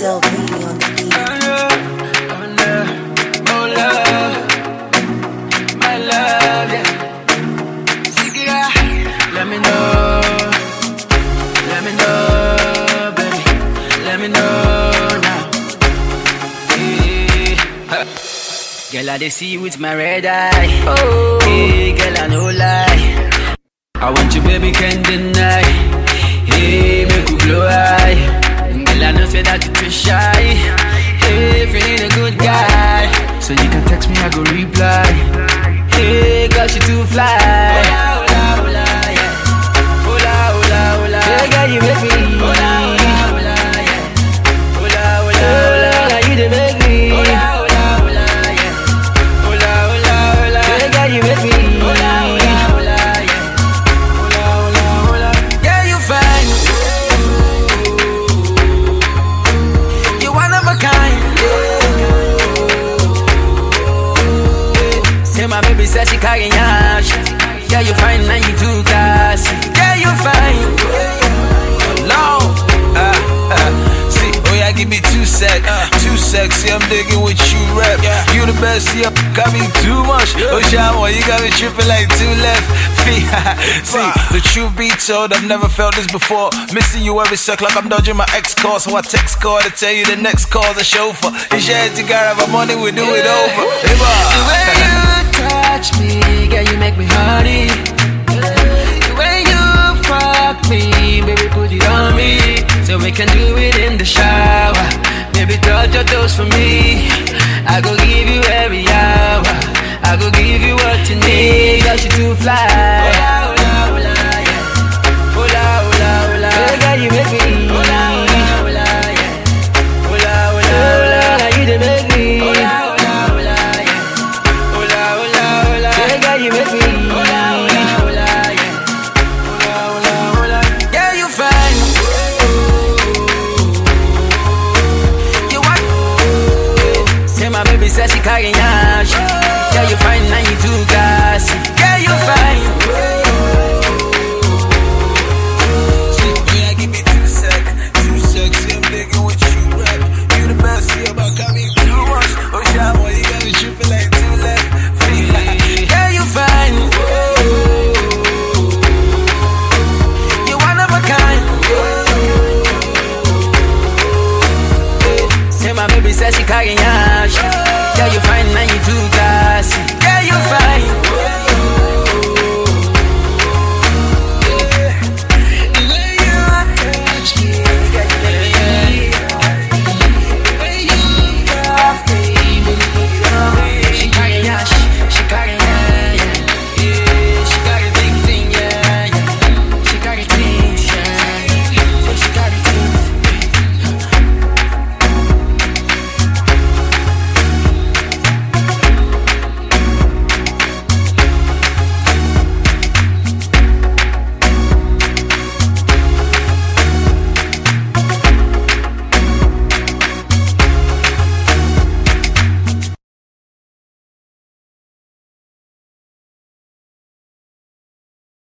Still beating on the beat. Oh love, my love, yeah. Let me know, baby. Let me know now. Yeah. Girl, I dey see you with my red eye. Oh, hey, girl, I no lie. I want you, baby, can't deny. Hey, make you glow high. And girl, I know say that you too shy. Hey, feeling a good guy. So you can text me, I go reply. Hey, girl, she too fly. Hola, hola, yeah. Hola, hola, hola. Hey, girl, you make me. Hola, hola, hola, yeah. Hola, hola, hola. Now you dey make me. Hola, hola, hola, yeah. Hola, hola, hola. Hey, girl, you make me. Hola, hola, hola, yeah. Hola, hola, hola. Yeah, you fine. You one of a kind. Say my baby said she carry yash. Yeah, you fine and you too classy. Yeah, you fine. No. See, oh yeah, give me 2 sec. Too sexy, I'm digging with you rap. You the best, yeah, got me too much. Oh Shamo, you got me tripping like 2 left feet. See, the truth be told, I've never felt this before. Missing you every sec like I'm dodging my ex call. So I text call to tell you the next call's a chauffeur. If you had to grab my money, we do it over. The way you touch me, girl, you make me honey. The way you fuck me, baby, put it on me. So we can do it in the shower. Baby, touch your toes for me. I go give you every hour. I go give you what you need. Girl, she too fly. Hola, hola, hola, yeah. Hola, hola, hola. Hey, girl, you make me. Hola, hola, hola, yeah. Hola, hola, hola. Now you dey make me. Hola, hola, hola, yeah. Hola, hola, hola. Hey, girl, you make me. Hola, hola, hola, yeah. Hola, hola, hola. Yeah, you fine. You what? Say my baby said she carry yash. Yeah, you fine and you too classy. Yeah, you fine. See, oh yeah, give me 2 sec. Too sexy, I'm digging with you rap. You the best, yeah, but got me too much. Oh Shamo, you got me tripping like 2 left feet. Yeah, you fine. You one of a kind. Say my baby said she carry yash. Yeah, you fine and you too classy.